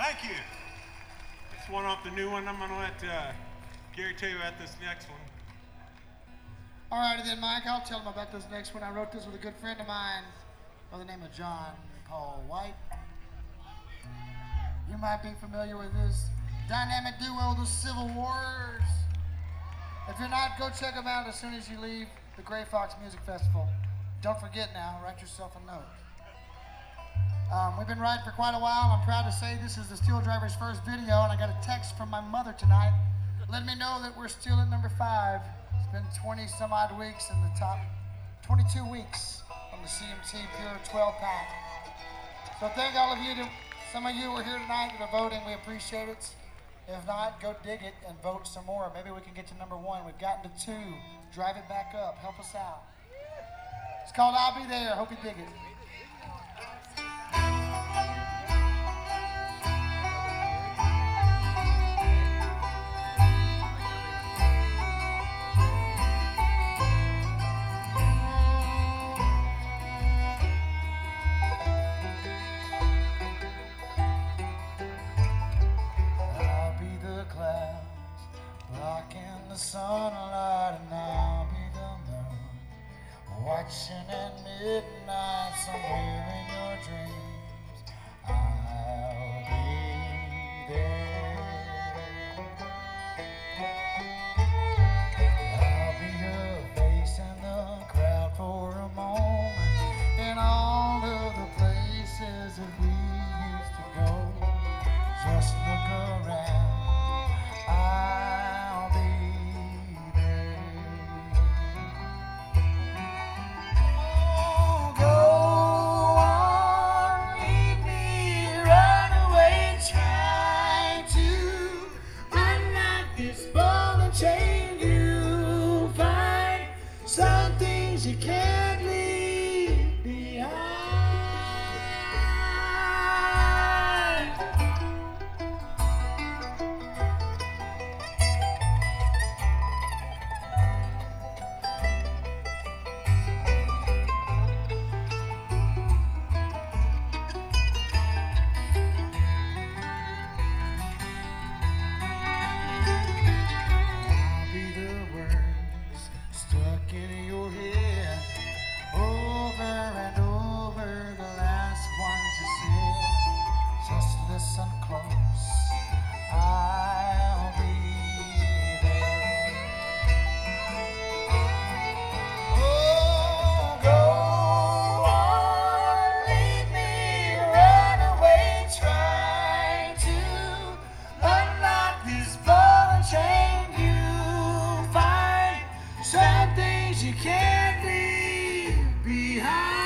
Thank you. That's one off the new one. I'm going to let Gary tell you about this next one. All righty then, Mike. I'll tell him about this next one. I wrote this with a good friend of mine by the name of John Paul White. You might be familiar with this dynamic duo, the Civil Wars. If you're not, go check them out as soon as you leave the Gray Fox Music Festival. Don't forget now, write yourself a note. We've been riding for quite a while. I'm proud to say this is the Steel Driver's first video, and I got a text from my mother tonight letting me know that we're still at number 5. It's been 20 some odd weeks in the top 22 weeks on the CMT Pure 12-pack. So thank all of you. Some of you were here tonight that are voting. We appreciate it. If not, go dig it and vote some more. Maybe we can get to number 1. We've gotten to 2. Drive it back up. Help us out. It's called I'll Be There. Hope you dig it. Sunlight, and I'll be the moon, watching at midnight somewhere in your dreams. I'll be there. I'll be your face in the crowd for a moment, in all of the places that we used to go. Just look around. You can't leave behind. I'll be the words stuck in your head, over and over, the last ones you said. Just listen close, I'll be there. Oh, go on, leave me, run away, try to unlock this ball and chain. You'll find some things you can't leave behind.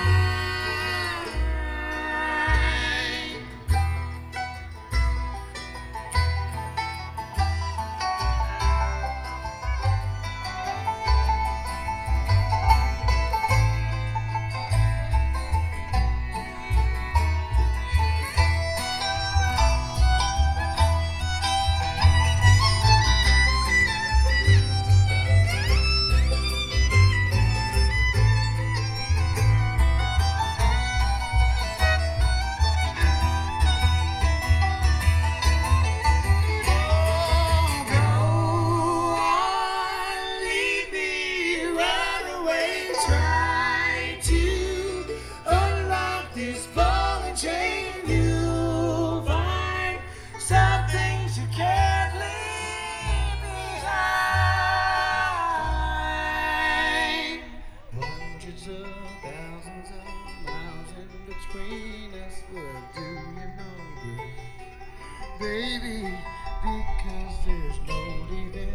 Baby, because there's no leaving